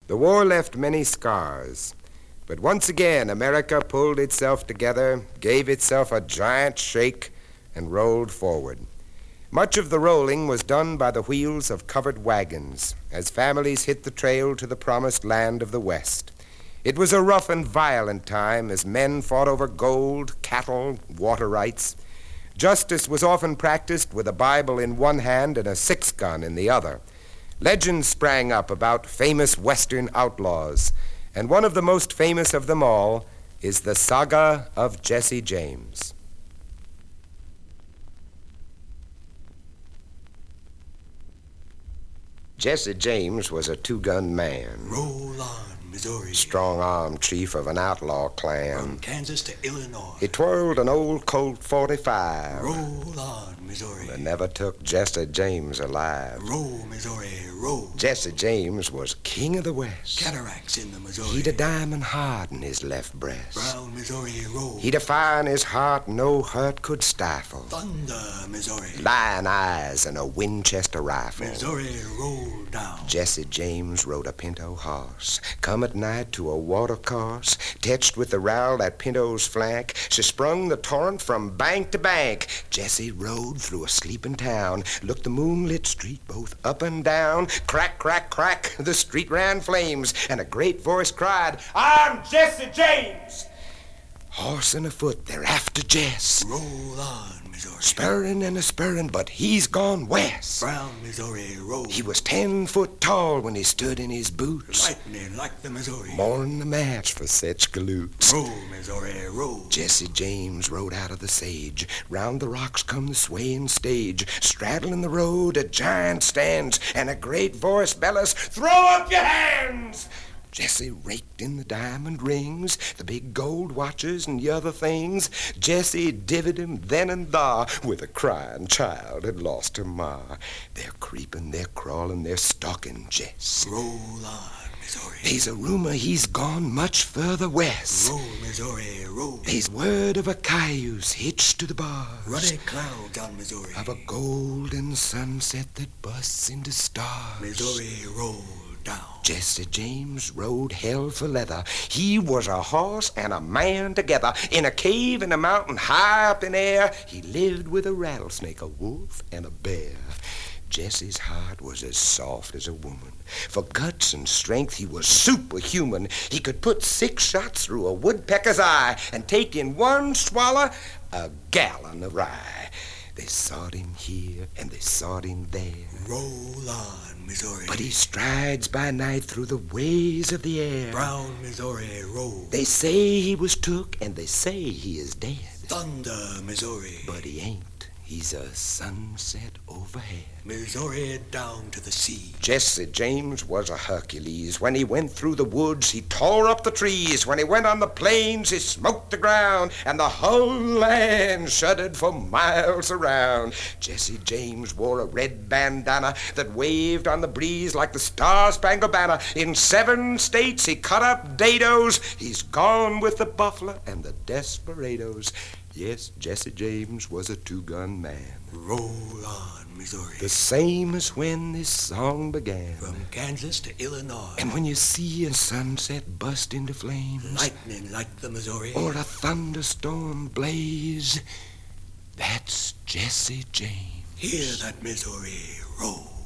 The war left many scars, but once again America pulled itself together, gave itself a giant shake, and rolled forward. Much of the rolling was done by the wheels of covered wagons as families hit the trail to the promised land of the West. It was a rough and violent time as men fought over gold, cattle, water rights. Justice was often practiced with a Bible in one hand and a six-gun in the other. Legends sprang up about famous Western outlaws, and one of the most famous of them all is the saga of Jesse James. Jesse James was a two-gun man. Roll on, Missouri. Strong-armed chief of an outlaw clan. From Kansas to Illinois. He twirled an old Colt 45. Roll on, Missouri. But never took Jesse James alive. Roll, Missouri, roll. Jesse James was king of the West. Cataracts in the Missouri. He'd a diamond heart in his left breast. Brown, Missouri, roll. He'd a fire in his heart no hurt could stifle. Thunder, Missouri. Lion eyes and a Winchester rifle. Missouri, roll down. Jesse James rode a pinto horse. Come at night to a water course. Touched with the rowel at pinto's flank. She sprung the torrent from bank to bank. Jesse rode through a sleeping town. Looked the moonlit street both up and down. Crack, crack, crack, the street ran flames. And a great voice cried, "I'm Jesse James!" Horse and afoot, they're after Jess. Roll on, Missouri. Spurring and a spurring, but he's gone west. Brown, Missouri, roll. He was 10 foot tall when he stood in his boots. Lightning like the Missouri. More'n the match for such galoots. Roll, Missouri, roll. Jesse James rode out of the sage. Round the rocks come the swaying stage. Straddling the road, a giant stands, and a great voice bellows, "Throw up your hands!" Jesse raked in the diamond rings, the big gold watches and the other things. Jesse divvied him then and thar, with a crying child had lost her ma. They're creeping, they're crawling, they're stalking Jess. Roll on, Missouri. There's a rumor he's gone much further west. Roll, Missouri, roll. There's word of a cayuse hitched to the bars. Ruddy clouds on Missouri. Of a golden sunset that busts into stars. Missouri, roll down. Jesse James rode hell for leather. He was a horse and a man together. In a cave in the mountain high up in air, he lived with a rattlesnake, a wolf, and a bear. Jesse's heart was as soft as a woman. For guts and strength, he was superhuman. He could put 6 shots through a woodpecker's eye and take in one swallow a gallon of rye. They sought him here and they sought him there. Roll on, Missouri. But he strides by night through the ways of the air. Brown, Missouri, roll. They say he was took and they say he is dead. Thunder, Missouri. But he ain't. He's a sunset overhead. Missouri down to the sea. Jesse James was a Hercules. When he went through the woods, he tore up the trees. When he went on the plains, he smoked the ground, and the whole land shuddered for miles around. Jesse James wore a red bandana that waved on the breeze like the Star-Spangled Banner. In 7 states, he cut up dados. He's gone with the buffalo and the desperados. Yes, Jesse James was a two-gun man. Roll on, Missouri. The same as when this song began. From Kansas to Illinois. And when you see a sunset bust into flames. Lightning like the Missouri. Or a thunderstorm blaze, that's Jesse James. Hear that Missouri roll.